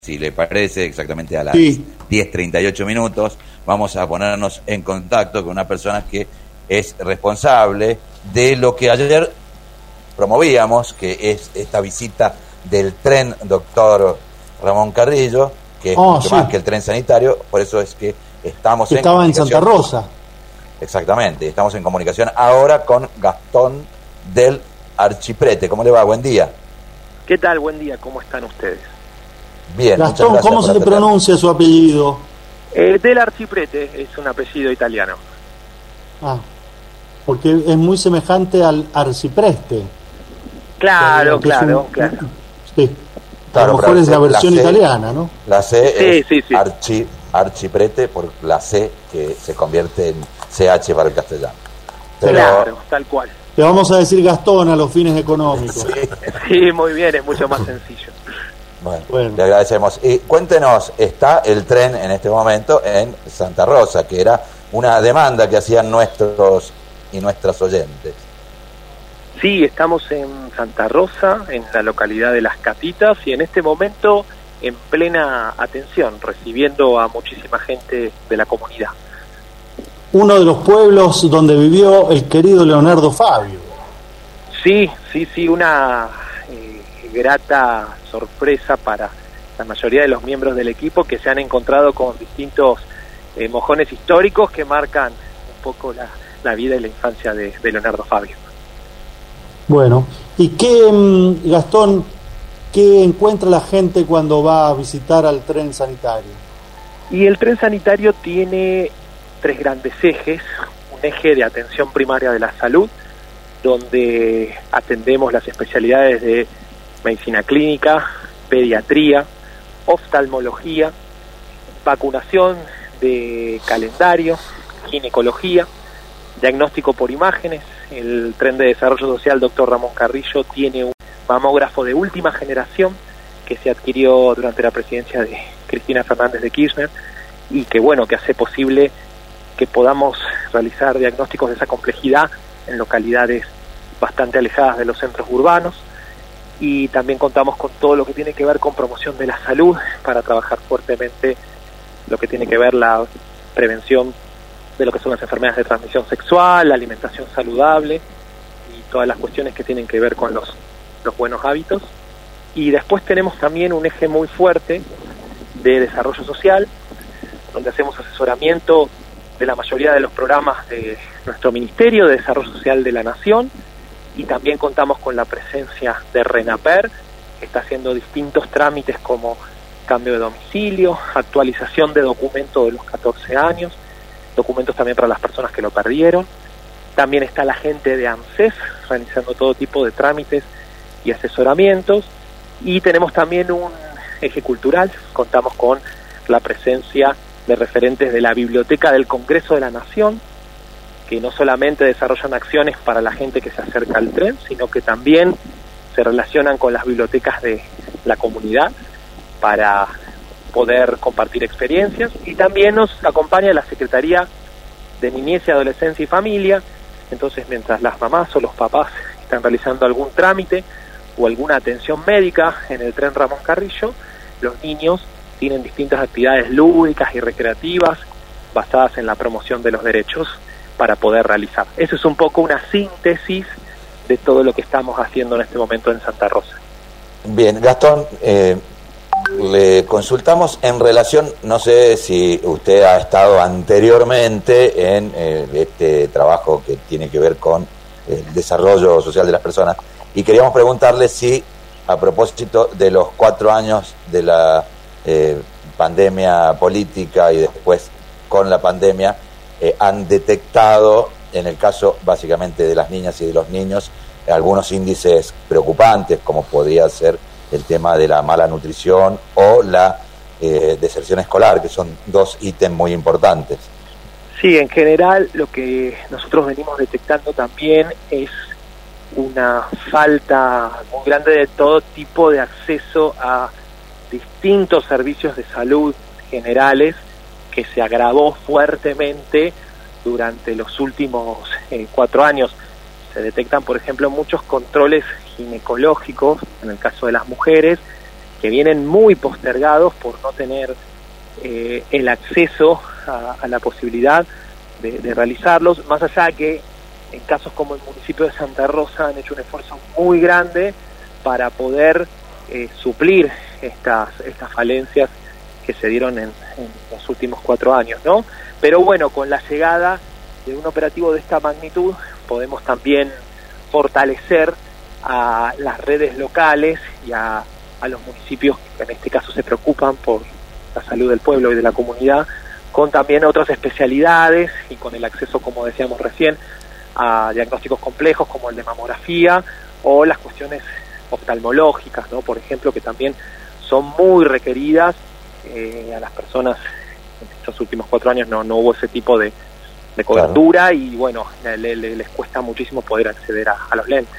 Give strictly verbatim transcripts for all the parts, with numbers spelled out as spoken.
Si le parece, exactamente a las sí. diez treinta y ocho minutos, vamos a ponernos en contacto con una persona que es responsable de lo que ayer promovíamos, que es esta visita del tren doctor Ramón Carrillo, que es oh, mucho sí. más que el tren sanitario, por eso es que estamos Estaba en en Santa Rosa. Exactamente, estamos en comunicación ahora con Gastón del Archiprete. ¿Cómo le va? Buen día. ¿Qué tal? Buen día, ¿cómo están ustedes? Bien, Gastón, ¿cómo se le pronuncia su apellido? Eh, del Archiprete, es un apellido italiano. Ah, porque es muy semejante al arcipreste. Claro, que, que claro, un, claro. Sí, claro, a lo mejor es la versión la C, italiana, ¿no? La C sí, es sí, sí. Archi, Archiprete por la C que se convierte en C H para el castellano. Pero, claro, tal cual. Te vamos a decir Gastón a los fines económicos. Sí, sí, muy bien, es mucho más sencillo. Bueno, bueno, le agradecemos. Y cuéntenos, está el tren en este momento en Santa Rosa, que era una demanda que hacían nuestros y nuestras oyentes. Sí, estamos en Santa Rosa, en la localidad de Las Catitas, y en este momento en plena atención, recibiendo a muchísima gente de la comunidad. Uno de los pueblos donde vivió el querido Leonardo Fabio. Sí, sí, sí, una eh, grata sorpresa para la mayoría de los miembros del equipo que se han encontrado con distintos eh, mojones históricos que marcan un poco la, la vida y la infancia de, de Leonardo Fabio. Bueno, ¿y qué, Gastón, qué encuentra la gente cuando va a visitar al tren sanitario? Y el tren sanitario tiene tres grandes ejes: un eje de atención primaria de la salud, donde atendemos las especialidades de medicina clínica, pediatría, oftalmología, vacunación de calendario, ginecología, diagnóstico por imágenes. El tren de desarrollo social doctor Ramón Carrillo tiene un mamógrafo de última generación que se adquirió durante la presidencia de Cristina Fernández de Kirchner y que bueno, que hace posible que podamos realizar diagnósticos de esa complejidad en localidades bastante alejadas de los centros urbanos. Y también contamos con todo lo que tiene que ver con promoción de la salud para trabajar fuertemente lo que tiene que ver la prevención de lo que son las enfermedades de transmisión sexual, la alimentación saludable y todas las cuestiones que tienen que ver con los, los buenos hábitos. Y después tenemos también un eje muy fuerte de desarrollo social, donde hacemos asesoramiento de la mayoría de los programas de nuestro Ministerio de Desarrollo Social de la Nación, y también contamos con la presencia de RENAPER, que está haciendo distintos trámites como cambio de domicilio, actualización de documento de los catorce años, documentos también para las personas que lo perdieron. También está la gente de ANSES realizando todo tipo de trámites y asesoramientos, y tenemos también un eje cultural. Contamos con la presencia de referentes de la Biblioteca del Congreso de la Nación, que no solamente desarrollan acciones para la gente que se acerca al tren, sino que también se relacionan con las bibliotecas de la comunidad para poder compartir experiencias. Y también nos acompaña la Secretaría de Niñez y Adolescencia y Familia. Entonces, mientras las mamás o los papás están realizando algún trámite o alguna atención médica en el tren Ramón Carrillo, los niños tienen distintas actividades lúdicas y recreativas basadas en la promoción de los derechos para poder realizar. Eso es un poco una síntesis de todo lo que estamos haciendo en este momento en Santa Rosa. Bien, Gastón, eh, le consultamos en relación, no sé si usted ha estado anteriormente en eh, este trabajo que tiene que ver con el desarrollo social de las personas, y queríamos preguntarle si, a propósito de los cuatro años de la eh, pandemia política y después con la pandemia, Eh, han detectado, en el caso básicamente de las niñas y de los niños, algunos índices preocupantes, como podría ser el tema de la mala nutrición o la eh, deserción escolar, que son dos ítems muy importantes. Sí, en general lo que nosotros venimos detectando también es una falta muy grande de todo tipo de acceso a distintos servicios de salud generales, que se agravó fuertemente durante los últimos eh, cuatro años. Se detectan, por ejemplo, muchos controles ginecológicos, en el caso de las mujeres, que vienen muy postergados por no tener eh, el acceso a, a la posibilidad de, de realizarlos, más allá que en casos como el municipio de Santa Rosa han hecho un esfuerzo muy grande para poder eh, suplir estas, estas falencias que se dieron en, en los últimos cuatro años, ¿no? Pero bueno, con la llegada de un operativo de esta magnitud podemos también fortalecer a las redes locales y a, a los municipios que en este caso se preocupan por la salud del pueblo y de la comunidad, con también otras especialidades y con el acceso, como decíamos recién, a diagnósticos complejos como el de mamografía o las cuestiones oftalmológicas, ¿no? Por ejemplo, que también son muy requeridas eh, a las personas. En estos últimos cuatro años no, no hubo ese tipo de, de cobertura, claro. Y bueno, le, le, les cuesta muchísimo poder acceder a, a los lentes.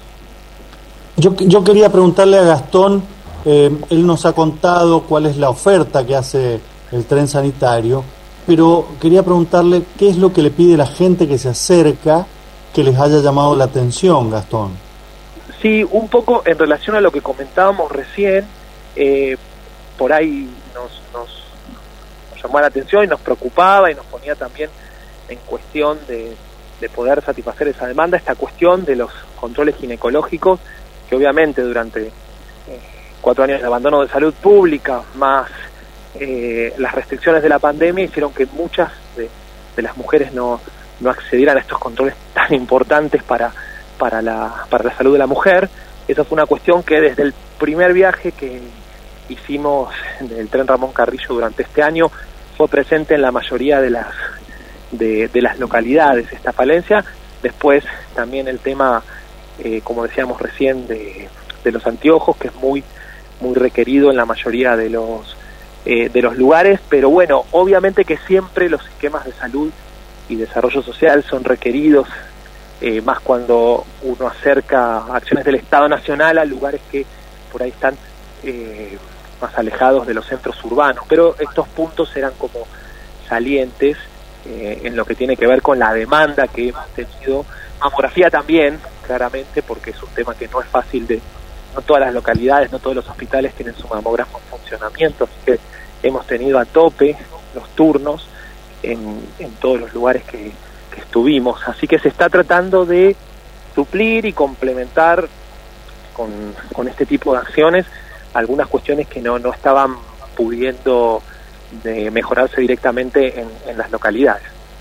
Yo, yo quería preguntarle a Gastón, eh, él nos ha contado cuál es la oferta que hace el tren sanitario, pero quería preguntarle qué es lo que le pide la gente que se acerca que les haya llamado la atención, Gastón. Sí, un poco en relación a lo que comentábamos recién, eh, por ahí nos, nos, nos llamó la atención y nos preocupaba y nos ponía también en cuestión de, de poder satisfacer esa demanda, esta cuestión de los controles ginecológicos, que obviamente durante eh, cuatro años de abandono de salud pública, más eh, las restricciones de la pandemia, hicieron que muchas de, de las mujeres no, no accedieran a estos controles tan importantes para, para, la, para la salud de la mujer. Esa fue una cuestión que desde el primer viaje que hicimos del tren Ramón Carrillo durante este año fue presente en la mayoría de las de, de las localidades esta falencia. Después también el tema, eh, como decíamos recién, de, de los anteojos, que es muy muy requerido en la mayoría de los eh, de los lugares, pero bueno, obviamente que siempre los esquemas de salud y desarrollo social son requeridos, eh, más cuando uno acerca acciones del Estado Nacional a lugares que por ahí están eh, más alejados de los centros urbanos, pero estos puntos eran como salientes eh, en lo que tiene que ver con la demanda que hemos tenido. Mamografía también, claramente, porque es un tema que no es fácil de... No todas las localidades, no todos los hospitales tienen su mamógrafo en funcionamiento, así que hemos tenido a tope los turnos en, en todos los lugares que, que estuvimos. Así que se está tratando de suplir y complementar con, con este tipo de acciones algunas cuestiones que no, no estaban pudiendo de mejorarse directamente en, en las localidades.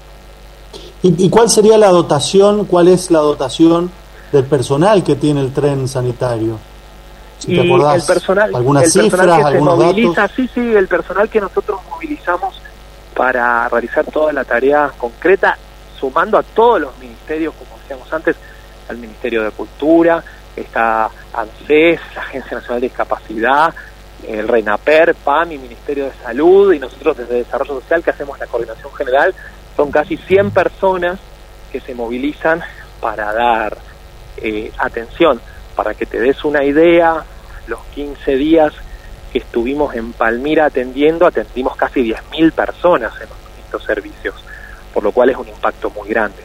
¿Y, ¿Y cuál sería la dotación, cuál es la dotación del personal que tiene el tren sanitario? Si te acordás, el personal, algunas el cifras, personal que algunos se moviliza, datos. Sí, sí, el personal que nosotros movilizamos para realizar toda la tarea concreta, sumando a todos los ministerios, como decíamos antes, al Ministerio de Cultura, está ANSES, la Agencia Nacional de Discapacidad, el RENAPER, P A M y Ministerio de Salud, y nosotros desde Desarrollo Social, que hacemos la coordinación general, son casi cien personas que se movilizan para dar eh, atención. Para que te des una idea, los quince días que estuvimos en Palmira atendiendo, atendimos casi diez mil personas en los distintos servicios, por lo cual es un impacto muy grande.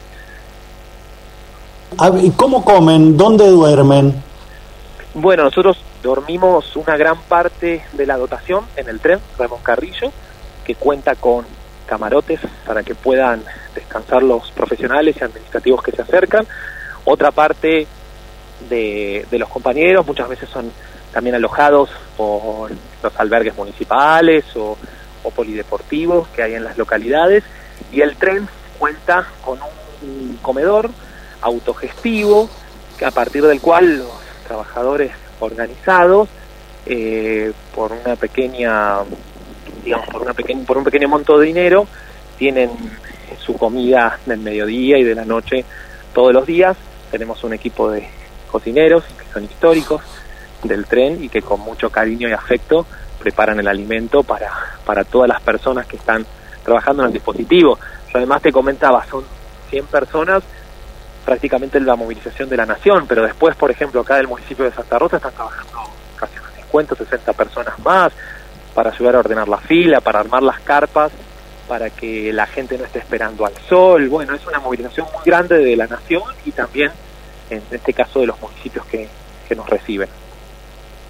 ¿Y cómo comen? ¿Dónde duermen? Bueno, nosotros dormimos una gran parte de la dotación en el tren Ramón Carrillo, que cuenta con camarotes para que puedan descansar los profesionales y administrativos que se acercan. Otra parte de, de los compañeros muchas veces son también alojados por los albergues municipales o, o polideportivos que hay en las localidades, y el tren cuenta con un comedor autogestivo a partir del cual los trabajadores organizados eh, por una pequeña digamos por una pequeña por un pequeño monto de dinero tienen su comida del mediodía y de la noche todos los días. Tenemos un equipo de cocineros que son históricos del tren y que con mucho cariño y afecto preparan el alimento para para todas las personas que están trabajando en el dispositivo. Yo además te comentaba, son cien personas, prácticamente la movilización de la nación, pero después, por ejemplo, acá del municipio de Santa Rosa están trabajando casi unas cincuenta, sesenta personas más para ayudar a ordenar la fila, para armar las carpas, para que la gente no esté esperando al sol. Bueno, es una movilización muy grande de la nación y también, en este caso, de los municipios que, que nos reciben.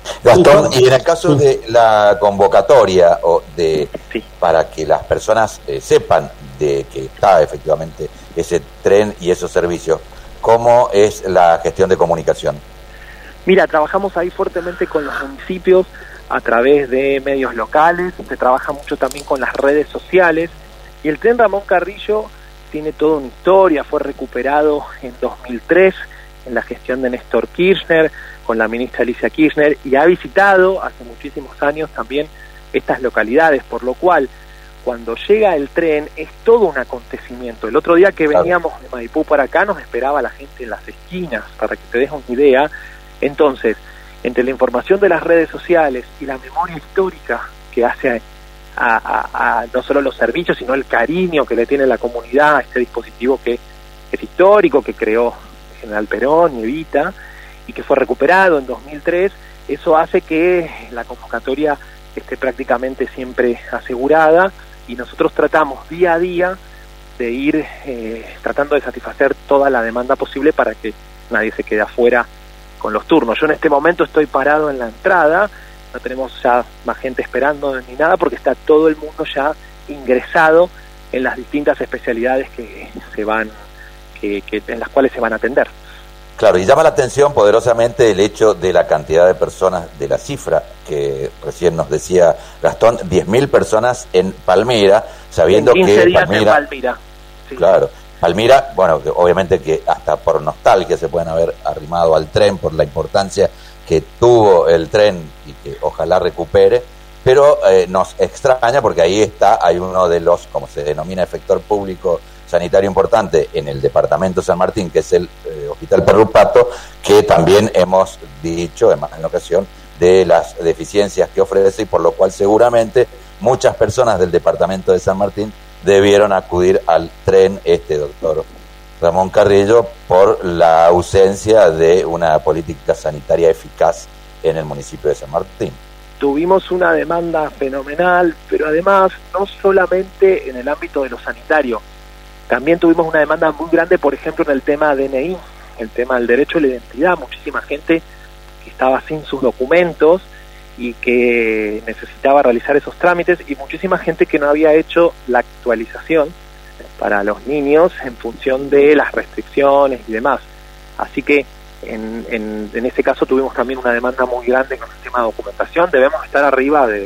Gastón, y en el caso de la convocatoria o de Sí. para que las personas eh, sepan de que está efectivamente ese tren y esos servicios, ¿cómo es la gestión de comunicación? Mira, trabajamos ahí fuertemente con los municipios a través de medios locales, se trabaja mucho también con las redes sociales, y el tren Ramón Carrillo tiene toda una historia, fue recuperado en dos mil tres en la gestión de Néstor Kirchner, con la ministra Alicia Kirchner, y ha visitado hace muchísimos años también estas localidades, por lo cual cuando llega el tren es todo un acontecimiento. El otro día que veníamos de Maipú para acá nos esperaba la gente en las esquinas, para que te des una idea. Entonces, entre la información de las redes sociales y la memoria histórica que hace a, a, a no solo los servicios, sino el cariño que le tiene la comunidad a este dispositivo que es histórico, que creó el general Perón y Evita, y que fue recuperado en dos mil tres, eso hace que la convocatoria esté prácticamente siempre asegurada, y nosotros tratamos día a día de ir eh, tratando de satisfacer toda la demanda posible para que nadie se quede afuera con los turnos. Yo en este momento estoy parado en la entrada, no tenemos ya más gente esperando ni nada, porque está todo el mundo ya ingresado en las distintas especialidades que se van, que, que en las cuales se van a atender. Claro, y llama la atención poderosamente el hecho de la cantidad de personas, de la cifra que recién nos decía Gastón, diez mil personas en Palmira, sabiendo en quince que días Palmira, en Palmira. Sí. Claro, Palmira, bueno, que obviamente que hasta por nostalgia se pueden haber arrimado al tren por la importancia que tuvo el tren y que ojalá recupere, pero eh, nos extraña porque ahí está, hay uno de los, como se denomina, efector público sanitario importante en el departamento San Martín, que es el eh, Hospital Perrupato, que también hemos dicho en más de una ocasión de las deficiencias que ofrece, y por lo cual seguramente muchas personas del departamento de San Martín debieron acudir al tren este doctor Ramón Carrillo por la ausencia de una política sanitaria eficaz en el municipio de San Martín. Tuvimos una demanda fenomenal, pero además no solamente en el ámbito de lo sanitario, también tuvimos una demanda muy grande, por ejemplo, en el tema D N I, el tema del derecho a la identidad. Muchísima gente que estaba sin sus documentos y que necesitaba realizar esos trámites, y muchísima gente que no había hecho la actualización para los niños en función de las restricciones y demás. Así que en, en, en ese caso tuvimos también una demanda muy grande con el tema de documentación. Debemos estar arriba de, de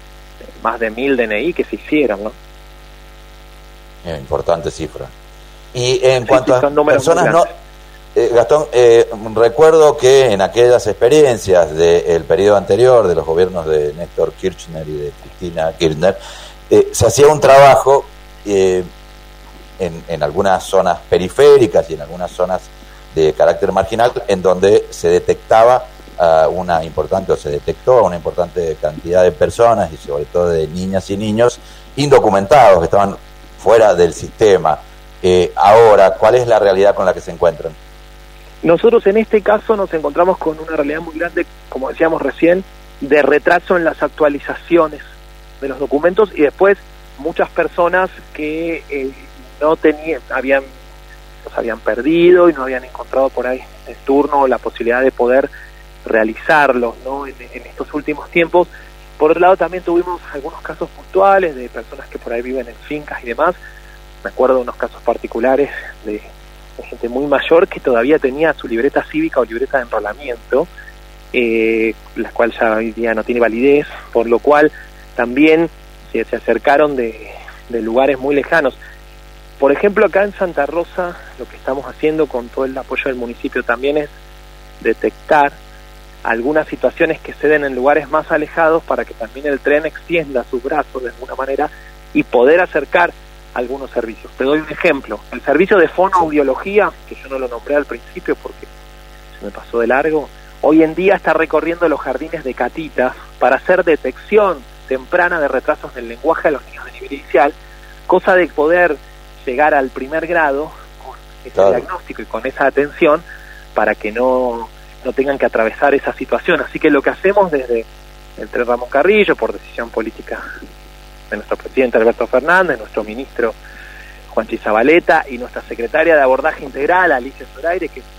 más de mil D N I que se hicieron, ¿no? Eh, importante cifra. Y en sí, cuanto sí, a personas no... Eh, Gastón, eh, recuerdo que en aquellas experiencias del periodo anterior, de los gobiernos de Néstor Kirchner y de Cristina Kirchner, eh, se hacía un trabajo eh, en, en algunas zonas periféricas y en algunas zonas de carácter marginal, en donde se detectaba uh, una importante, o se detectó una importante cantidad de personas, y sobre todo de niñas y niños, indocumentados, que estaban fuera del sistema. Eh, ahora, ¿cuál es la realidad con la que se encuentran? Nosotros en este caso nos encontramos con una realidad muy grande, como decíamos recién, de retraso en las actualizaciones de los documentos, y después muchas personas que eh, no tenían, habían, los habían perdido y no habían encontrado por ahí el turno o la posibilidad de poder realizarlos, ¿no? En, en estos últimos tiempos. Por otro lado, también tuvimos algunos casos puntuales de personas que por ahí viven en fincas y demás. Me acuerdo de unos casos particulares de, de gente muy mayor que todavía tenía su libreta cívica o libreta de enrolamiento, eh, la cual ya hoy día no tiene validez, por lo cual también se, se acercaron de, de lugares muy lejanos. Por ejemplo, acá en Santa Rosa, lo que estamos haciendo con todo el apoyo del municipio también es detectar algunas situaciones que se den en lugares más alejados, para que también el tren extienda sus brazos de alguna manera y poder acercar algunos servicios. Te doy un ejemplo: el servicio de fonoaudiología, que yo no lo nombré al principio porque se me pasó de largo, hoy en día está recorriendo los jardines de Catita para hacer detección temprana de retrasos del lenguaje a los niños de nivel inicial, cosa de poder llegar al primer grado con ese claro. diagnóstico y con esa atención, para que no no tengan que atravesar esa situación. Así que lo que hacemos desde el tren Ramón Carrillo, por decisión política de nuestro presidente Alberto Fernández, nuestro ministro Juanchi Zabaleta y nuestra secretaria de Abordaje Integral, Alicia Zoraire, que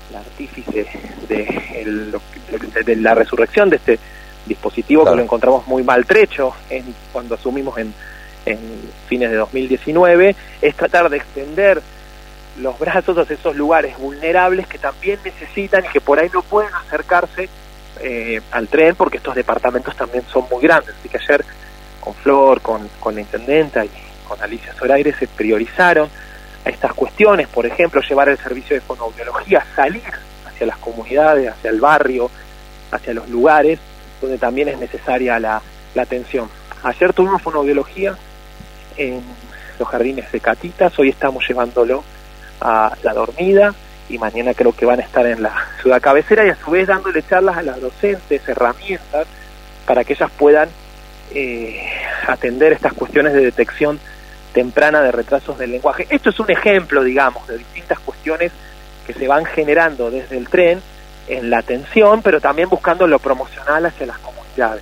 la artífice de, el, de, de la resurrección de este dispositivo, claro, que lo encontramos muy maltrecho en, cuando asumimos en, en fines de dos mil diecinueve, es tratar de extender los brazos hacia esos lugares vulnerables que también necesitan y que por ahí no pueden acercarse eh, al tren, porque estos departamentos también son muy grandes. Así que ayer con Flor, con, con la intendenta y con Alicia Zoraire se priorizaron a estas cuestiones, por ejemplo, llevar el servicio de fonoaudiología, salir hacia las comunidades, hacia el barrio, hacia los lugares donde también es necesaria la, la atención. Ayer tuvimos fonoaudiología en los jardines de Catitas, hoy estamos llevándolo a La Dormida y mañana creo que van a estar en la ciudad cabecera, y a su vez dándole charlas a las docentes, herramientas para que ellas puedan eh, atender estas cuestiones de detección temprana de retrasos del lenguaje. Esto es un ejemplo, digamos, de distintas cuestiones que se van generando desde el tren en la atención, pero también buscando lo promocional hacia las comunidades.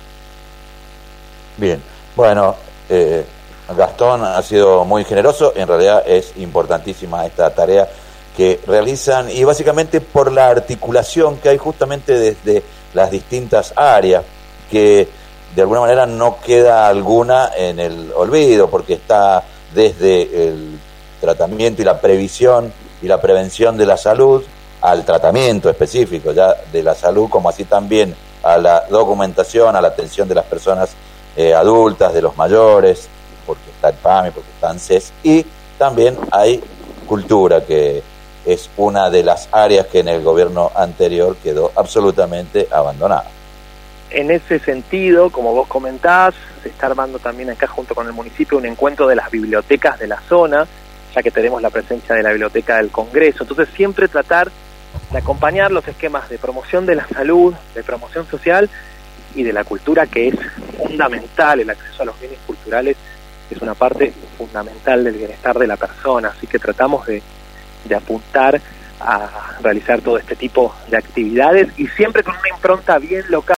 Bien, bueno, eh, Gastón ha sido muy generoso, en realidad es importantísima esta tarea que realizan, y básicamente por la articulación que hay justamente desde las distintas áreas, que de alguna manera no queda alguna en el olvido, porque está desde el tratamiento y la previsión y la prevención de la salud al tratamiento específico ya de la salud, como así también a la documentación, a la atención de las personas eh, adultas, de los mayores, porque está el PAMI, porque está ANSES, y también hay cultura, que es una de las áreas que en el gobierno anterior quedó absolutamente abandonada. En ese sentido, como vos comentás, se está armando también acá junto con el municipio un encuentro de las bibliotecas de la zona, ya que tenemos la presencia de la Biblioteca del Congreso. Entonces siempre tratar de acompañar los esquemas de promoción de la salud, de promoción social y de la cultura, que es fundamental. El acceso a los bienes culturales es una parte fundamental del bienestar de la persona, así que tratamos de, de apuntar a realizar todo este tipo de actividades y siempre con una impronta bien local.